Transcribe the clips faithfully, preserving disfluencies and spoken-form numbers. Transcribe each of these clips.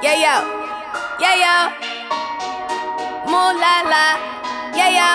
Yeah, yo. Yeah, yo. Moo la la. Yeah, yo.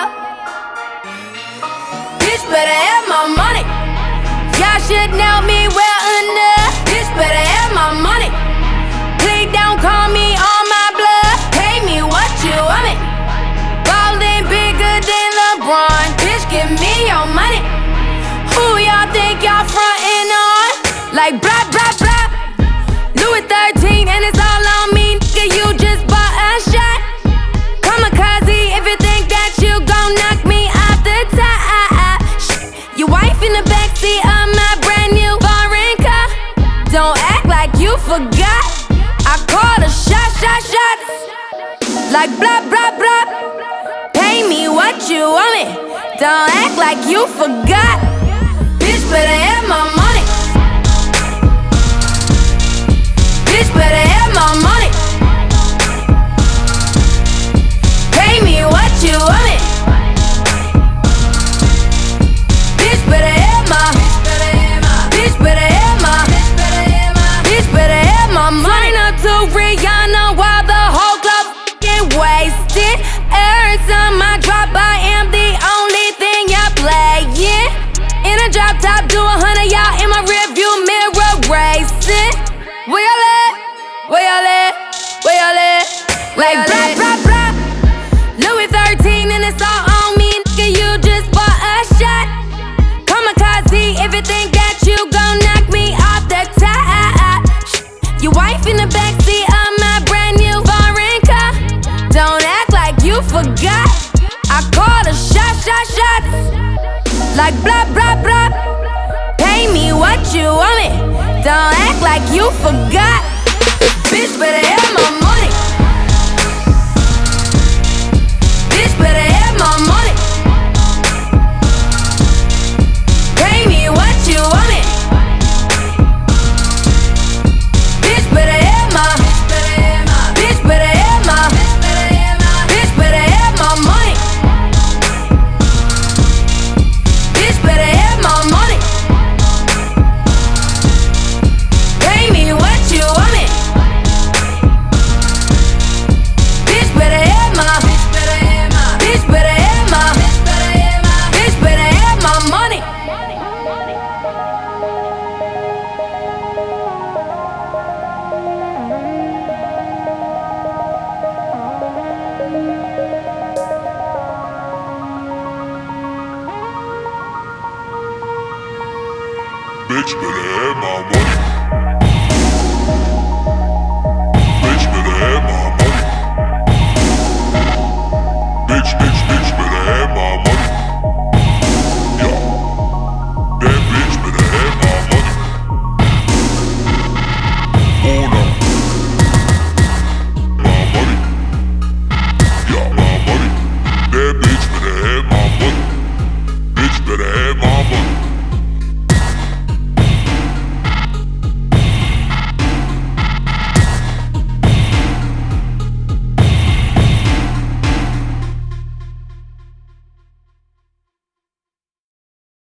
Bitch better have my money. Y'all should know me well enough. Bitch better have my money. Please don't call me on my blood. Pay me what you want me. Ballin' bigger than LeBron. Bitch, give me your money. Who y'all think y'all frontin' on? Like blah, blah, blah. Louis thirteen and it's all on me. Nigga, you just bought a shot. Kamikaze if you think that you gon' knock me off the top. Your wife in the backseat of my brand new foreign car. Don't act like you forgot. I call a shot, shot, shots. Like blah, blah, blah. Pay me what you want me. Don't act like you forgot. Bitch better have my money. Bitch better have my money. Pay me what you want me. Bitch better have my. Bitch better have my. Bitch better have my money. Sign up to Rihanna while the whole club f***ing wasted. Every time I drop, I am the only thing y'all playing. In a drop top, do a hundred, y'all in my rearview mirror racing. Where y'all at? Where y'all at? Where y'all at? Like blah, blah, blah. Louis thirteen and it's all on me. Nigga, you just bought a shot. Kamikaze if you think that you gon' knock me off the top. Your wife in the backseat of my brand new foreign car. Don't act like you forgot. I call a shot, shot, shots. Like blah, blah, blah. Pay me what you want me. Don't act like you forgot.